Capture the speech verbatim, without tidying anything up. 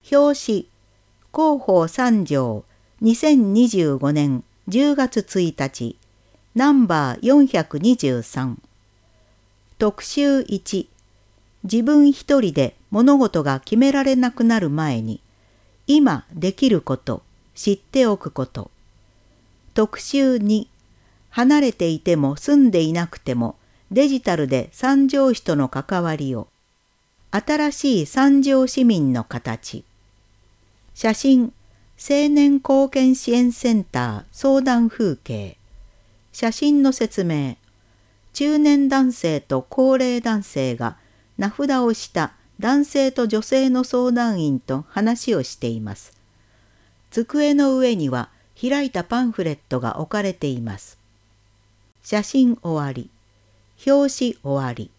表紙、広報三条、にせんにじゅうごねんじゅうがつついたち、ナンバーよんひゃくにじゅうさん。特集いち、自分一人で物事が決められなくなる前に、今できること、知っておくこと。特集に、離れていても住んでいなくてもデジタルで三条市との関わりを。新しい三条市民の形。写真、青年貢献支援センター相談風景。写真の説明。中年男性と高齢男性が名札をした男性と女性の相談員と話をしています。机の上には開いたパンフレットが置かれています。写真終わり。表紙終わり。